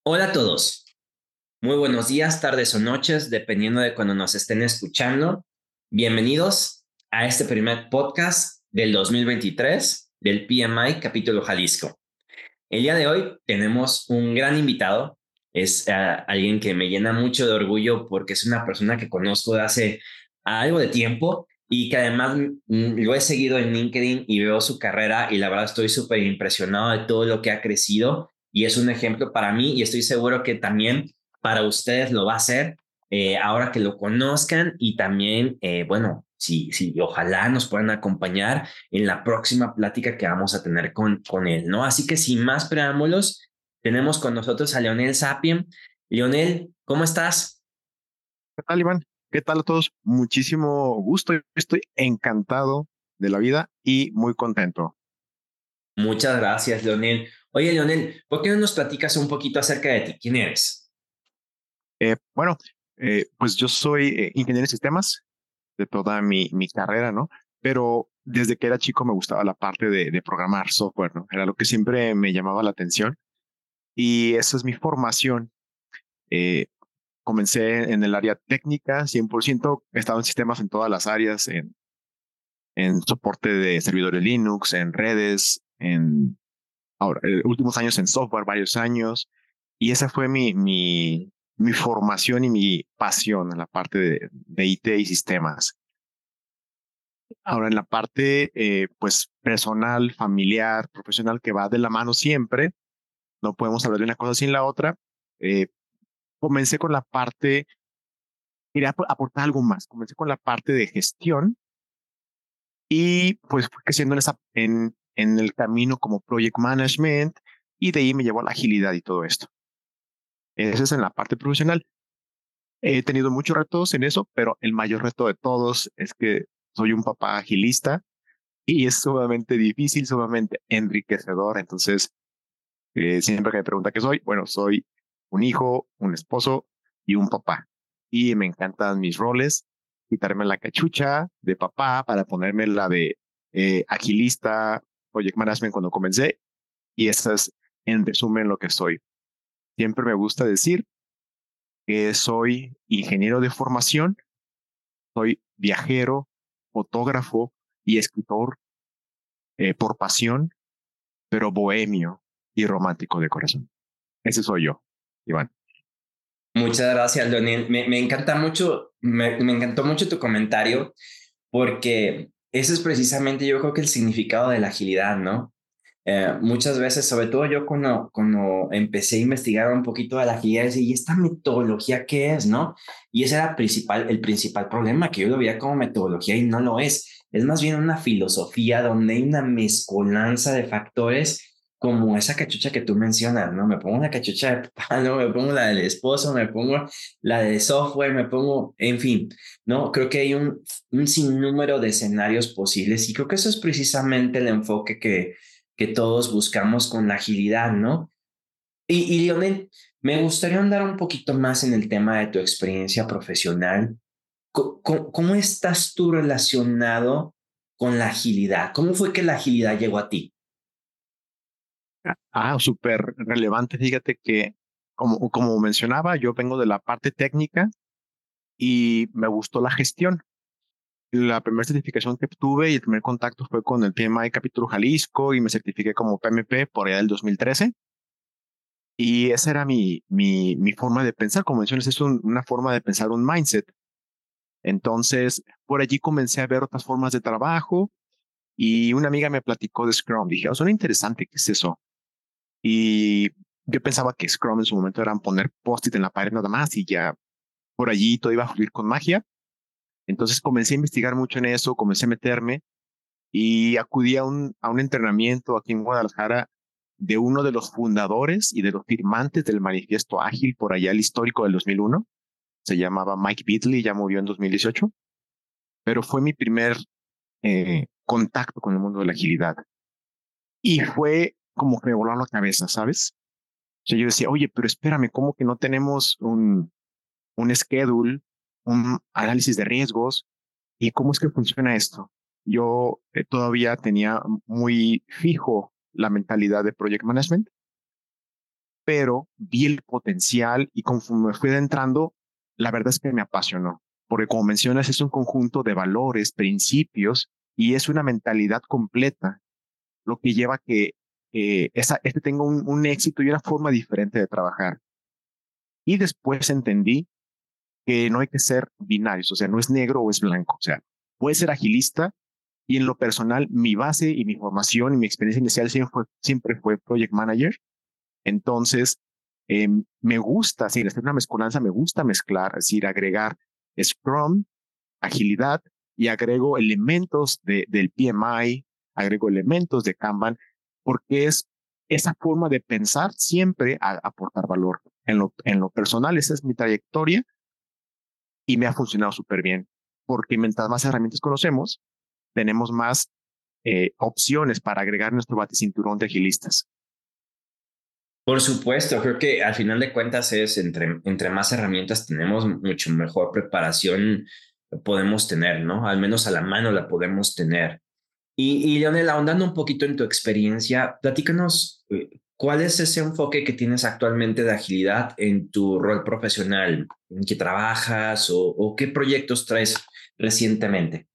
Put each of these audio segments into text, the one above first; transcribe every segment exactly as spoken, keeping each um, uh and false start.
Hola a todos. Muy buenos días, tardes o noches, dependiendo de cuando nos estén escuchando. Bienvenidos a este primer podcast del dos mil veintitrés del P M I Capítulo Jalisco. El día de hoy tenemos un gran invitado. Es uh, alguien que me llena mucho de orgullo porque es una persona que conozco de hace algo de tiempo y que además mm, lo he seguido en LinkedIn y veo su carrera y la verdad estoy súper impresionado de todo lo que ha crecido y es un ejemplo para mí y estoy seguro que también para ustedes lo va a ser eh, ahora que lo conozcan y también, eh, bueno, sí, sí, ojalá nos puedan acompañar en la próxima plática que vamos a tener con, con él, ¿no? Así que sin más preámbulos, tenemos con nosotros a Leonel Sapien. Leonel, ¿cómo estás? ¿Qué tal, Iván? ¿Qué tal a todos? Muchísimo gusto. Estoy encantado de la vida y muy contento. Muchas gracias, Leonel. Oye, Leonel, ¿por qué no nos platicas un poquito acerca de ti? ¿Quién eres? Eh, bueno, eh, pues yo soy eh, ingeniero en sistemas de toda mi, mi carrera, ¿no? Pero desde que era chico me gustaba la parte de, de programar software, ¿no? Era lo que siempre me llamaba la atención y esa es mi formación. Eh, Comencé en el área técnica, cien por ciento, he estado en sistemas en todas las áreas, en, en soporte de servidores Linux, en redes, en ahora, eh, últimos años en software, varios años, y esa fue mi, mi, mi formación y mi pasión en la parte de, de I T y sistemas. Ahora, en la parte, eh, pues, personal, familiar, profesional, que va de la mano siempre, no podemos hablar de una cosa sin la otra. eh, Comencé con la parte, quería ap- aportar algo más, comencé con la parte de gestión y pues fui creciendo en, esa, en, en el camino como project management y de ahí me llevó a la agilidad y todo esto. Eso es en la parte profesional. He tenido muchos retos en eso, pero el mayor reto de todos es que soy un papá agilista y es sumamente difícil, sumamente enriquecedor. Entonces, eh, siempre que me pregunta qué soy, bueno, soy un hijo, un esposo y un papá. Y me encantan mis roles, quitarme la cachucha de papá para ponerme la de eh, agilista, project management cuando comencé. Y eso es en resumen lo que soy. Siempre me gusta decir que soy ingeniero de formación. Soy viajero, fotógrafo y escritor eh, por pasión, pero bohemio y romántico de corazón. Ese soy yo, Iván. Muchas gracias, Leonel. Me, me encanta mucho, me, me encantó mucho tu comentario porque ese es precisamente yo creo que el significado de la agilidad, ¿no? Eh, muchas veces, sobre todo yo cuando, cuando empecé a investigar un poquito de la agilidad, decía, ¿y esta metodología qué es, no? Y ese era principal, el principal problema, que yo lo veía como metodología y no lo es. Es más bien una filosofía donde hay una mezcolanza de factores como esa cachucha que tú mencionas, ¿no? Me pongo una cachucha de papá, ¿no? Me pongo la del esposo, me pongo la de software, me pongo, en fin, ¿no? Creo que hay un, un sinnúmero de escenarios posibles y creo que eso es precisamente el enfoque que que todos buscamos con la agilidad, ¿no? Y, y Lionel, me gustaría andar un poquito más en el tema de tu experiencia profesional. ¿Cómo, cómo, cómo estás tú relacionado con la agilidad? ¿Cómo fue que la agilidad llegó a ti? Ah, súper relevante. Fíjate que, como, como mencionaba, yo vengo de la parte técnica y me gustó la gestión. La primera certificación que tuve y el primer contacto fue con el P M I Capítulo Jalisco y me certifiqué como P M P por allá del dos mil trece. Y esa era mi, mi, mi forma de pensar. Como mencionas, es un- una forma de pensar, un mindset. Entonces, por allí comencé a ver otras formas de trabajo y una amiga me platicó de Scrum. Dije, oh, suena interesante, ¿qué es eso? Y yo pensaba que Scrum en su momento eran poner post-it en la pared nada más y ya por allí todo iba a fluir con magia. Entonces comencé a investigar mucho en eso, comencé a meterme y acudí a un, a un entrenamiento aquí en Guadalajara de uno de los fundadores y de los firmantes del Manifiesto Ágil por allá, el histórico del dos mil uno. Se llamaba Mike Beatley, ya murió en dos mil dieciocho, pero fue mi primer eh, contacto con el mundo de la agilidad. Y fue como que me voló la cabeza, ¿sabes? O sea, yo decía, oye, pero espérame, ¿cómo que no tenemos un, un schedule, un análisis de riesgos? ¿Y cómo es que funciona esto? Yo eh, todavía tenía muy fijo la mentalidad de project management pero vi el potencial y conforme me fui adentrando, la verdad es que me apasionó, porque como mencionas, es un conjunto de valores, principios y es una mentalidad completa lo que lleva a que eh, esa, este tenga un, un éxito y una forma diferente de trabajar. Y después entendí que no hay que ser binarios, o sea, no es negro o es blanco, o sea, puede ser agilista y en lo personal, mi base y mi formación y mi experiencia inicial siempre fue, siempre fue project manager. Entonces, eh, me gusta, si hacer una mezcolanza, me gusta mezclar, es decir, agregar Scrum, agilidad y agrego elementos de, del P M I, agrego elementos de Kanban, porque es esa forma de pensar siempre a, aportar valor. En lo, en lo personal, esa es mi trayectoria y me ha funcionado súper bien, porque mientras más herramientas conocemos, tenemos más eh, opciones para agregar nuestro baticinturón de agilistas. Por supuesto, creo que al final de cuentas es entre, entre más herramientas tenemos, mucho mejor preparación podemos tener, ¿no? Al menos a la mano la podemos tener. Y, y Leonel, ahondando un poquito en tu experiencia, platícanos eh, cuál es ese enfoque que tienes actualmente de agilidad en tu rol profesional, en qué trabajas o, o qué proyectos traes recientemente.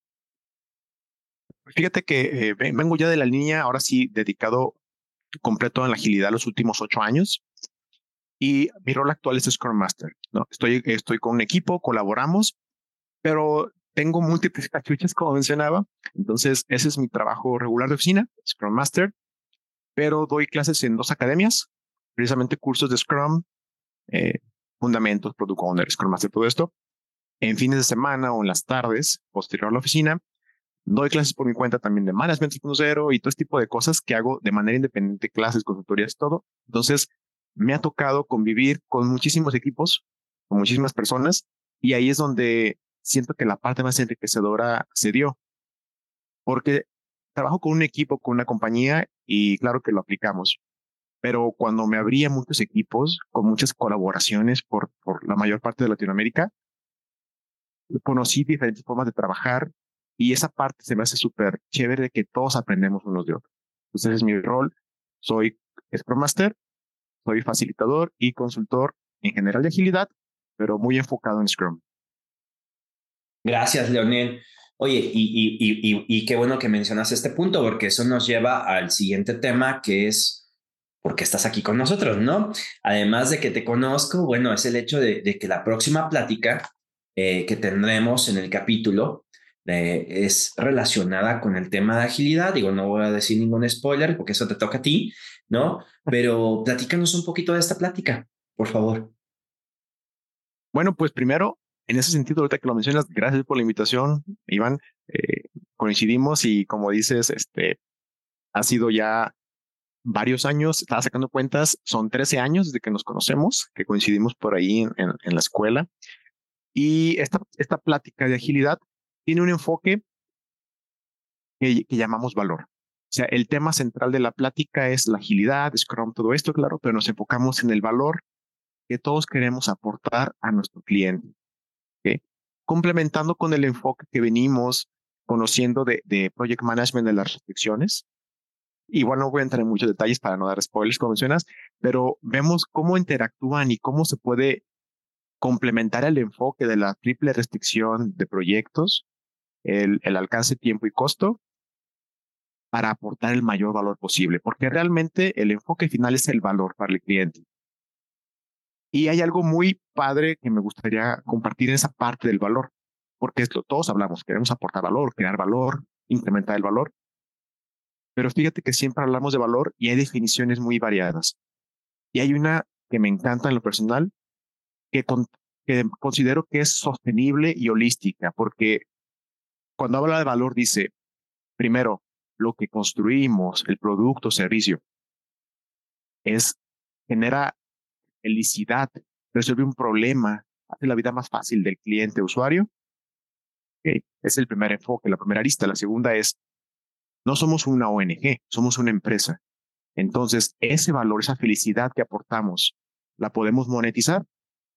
Fíjate que eh, vengo ya de la línea, ahora sí, dedicado completo en la agilidad los últimos ocho años y mi rol actual es Scrum Master, ¿no? Estoy, estoy con un equipo, colaboramos, pero tengo múltiples cachuchas, como mencionaba. Entonces, ese es mi trabajo regular de oficina, Scrum Master, pero doy clases en dos academias, precisamente cursos de Scrum, eh, fundamentos, Product Owner, Scrum Master, todo esto. En fines de semana o en las tardes, posterior a la oficina, doy clases por mi cuenta también de Management tres punto cero y todo este tipo de cosas que hago de manera independiente, clases, consultorías, todo. Entonces, me ha tocado convivir con muchísimos equipos, con muchísimas personas, y ahí es donde siento que la parte más enriquecedora se dio, porque trabajo con un equipo, con una compañía, y claro que lo aplicamos. Pero cuando me abría muchos equipos, con muchas colaboraciones por, por la mayor parte de Latinoamérica, conocí diferentes formas de trabajar y esa parte se me hace súper chévere de que todos aprendemos unos de otros. Entonces es mi rol. Soy Scrum Master, soy facilitador y consultor en general de agilidad, pero muy enfocado en Scrum. Gracias, Leonel. Oye, y, y, y, y, y qué bueno que mencionas este punto, porque eso nos lleva al siguiente tema, que es por qué estás aquí con nosotros, ¿no? Además de que te conozco, bueno, es el hecho de, de que la próxima plática eh, que tendremos en el capítulo eh, es relacionada con el tema de agilidad. Digo, no voy a decir ningún spoiler, porque eso te toca a ti, ¿no? Pero platícanos un poquito de esta plática, por favor. Bueno, pues primero, en ese sentido, ahorita que lo mencionas, gracias por la invitación, Iván. Eh, coincidimos y como dices, este, ha sido ya varios años, estaba sacando cuentas, son trece años desde que nos conocemos, que coincidimos por ahí en, en, en la escuela. Y esta, esta plática de agilidad tiene un enfoque que, que llamamos valor. O sea, el tema central de la plática es la agilidad, Scrum, todo esto, claro, pero nos enfocamos en el valor que todos queremos aportar a nuestro cliente, ¿okay? Complementando con el enfoque que venimos conociendo de, de Project Management de las restricciones. Igual no voy a entrar en muchos detalles para no dar spoilers, como mencionas, pero vemos cómo interactúan y cómo se puede complementar el enfoque de la triple restricción de proyectos, el, el alcance, tiempo y costo, para aportar el mayor valor posible, porque realmente el enfoque final es el valor para el cliente. Y hay algo muy padre que me gustaría compartir en esa parte del valor, porque esto todos hablamos, queremos aportar valor, crear valor, incrementar el valor, pero fíjate que siempre hablamos de valor y hay definiciones muy variadas. Y hay una que me encanta en lo personal, que, con, que considero que es sostenible y holística, porque cuando habla de valor dice, primero, lo que construimos, el producto o servicio, es genera felicidad, resuelve un problema, hace la vida más fácil del cliente usuario. Okay. Es el primer enfoque, la primera arista. La segunda es, no somos una O N G, somos una empresa. Entonces, ese valor, esa felicidad que aportamos, la podemos monetizar.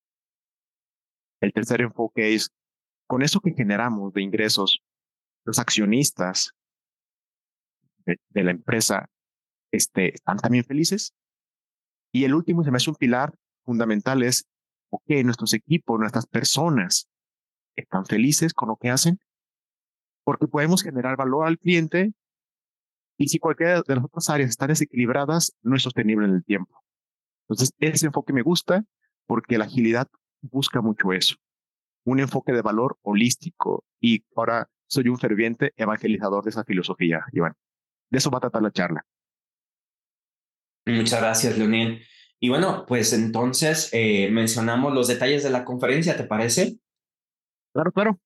El tercer enfoque es, con eso que generamos de ingresos, los accionistas de, de la empresa este, están también felices. Y el último, se me hace un pilar fundamental, es, ok, nuestros equipos, nuestras personas están felices con lo que hacen, porque podemos generar valor al cliente, y si cualquiera de las otras áreas están desequilibradas, no es sostenible en el tiempo. Entonces, ese enfoque me gusta porque la agilidad busca mucho eso, un enfoque de valor holístico. Y ahora soy un ferviente evangelizador de esa filosofía, Iván. De eso va a tratar la charla. Muchas gracias, Leonel. Y bueno, pues entonces eh, mencionamos los detalles de la conferencia, ¿te parece? Claro, claro.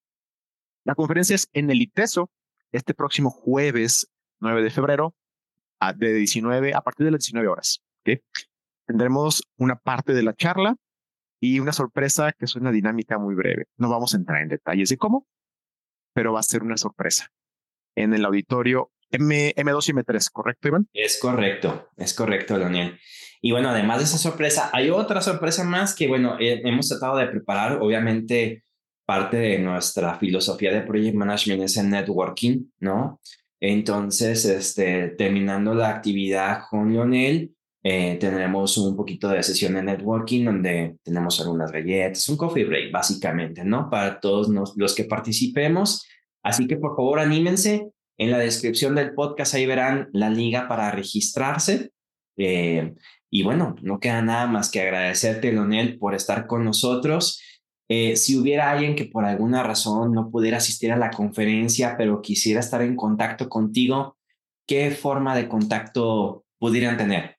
La conferencia es en el ITESO este próximo jueves nueve de febrero a, de diecinueve, a partir de las diecinueve horas. ¿Okay? Tendremos una parte de la charla y una sorpresa que es una dinámica muy breve. No vamos a entrar en detalles de cómo, pero va a ser una sorpresa en el auditorio M, M2 y M tres, ¿correcto, Iván? Es correcto, es correcto, Leonel. Y bueno, además de esa sorpresa, hay otra sorpresa más que, bueno, eh, hemos tratado de preparar. Obviamente, parte de nuestra filosofía de Project Management es el networking, ¿no? Entonces, este, terminando la actividad con Leonel, eh, tendremos un poquito de sesión de networking donde tenemos algunas galletas, un coffee break, básicamente, ¿no? Para todos nos, los que participemos. Así que, por favor, anímense. En la descripción del podcast ahí verán la liga para registrarse. Eh, y bueno, no queda nada más que agradecerte, Leonel, por estar con nosotros. Eh, si hubiera alguien que por alguna razón no pudiera asistir a la conferencia, pero quisiera estar en contacto contigo, ¿qué forma de contacto pudieran tener?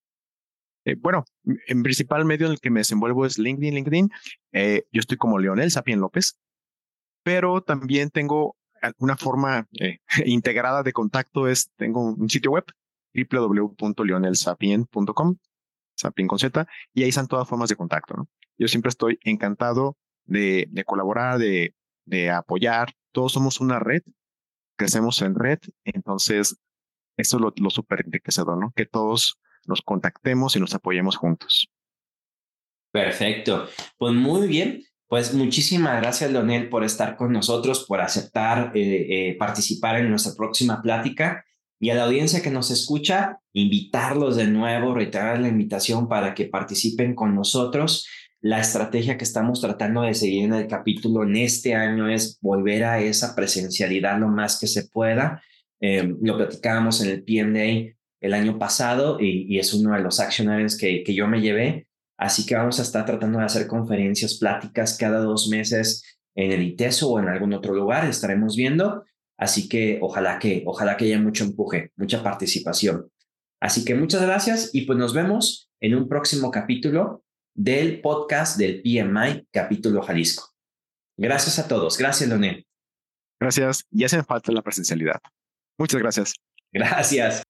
Eh, bueno, en principal medio en el que me desenvuelvo es LinkedIn. LinkedIn. Eh, yo estoy como Leonel Sapien López, pero también tengo una forma eh, integrada de contacto. Es, tengo un sitio web, w w w punto leonel sapien punto com, Sapien con Z, y ahí están todas formas de contacto, ¿no? Yo siempre estoy encantado de, de colaborar, de, de apoyar. Todos somos una red, crecemos en red, entonces eso es lo, lo súper enriquecedor, ¿no? Que todos nos contactemos y nos apoyemos juntos. Perfecto. Pues muy bien. Pues muchísimas gracias, Leonel, por estar con nosotros, por aceptar eh, eh, participar en nuestra próxima plática. Y a la audiencia que nos escucha, invitarlos de nuevo, reiterar la invitación para que participen con nosotros. La estrategia que estamos tratando de seguir en el capítulo en este año es volver a esa presencialidad lo más que se pueda. Eh, lo platicábamos en el P M Day el año pasado y, y es uno de los action items que, que yo me llevé. Así que vamos a estar tratando de hacer conferencias, pláticas cada dos meses en el ITESO o en algún otro lugar, estaremos viendo. Así que ojalá que, ojalá que haya mucho empuje, mucha participación. Así que muchas gracias y pues nos vemos en un próximo capítulo del podcast del P M I Capítulo Jalisco. Gracias a todos. Gracias, Leonel. Gracias. Y hacen falta la presencialidad. Muchas gracias. Gracias.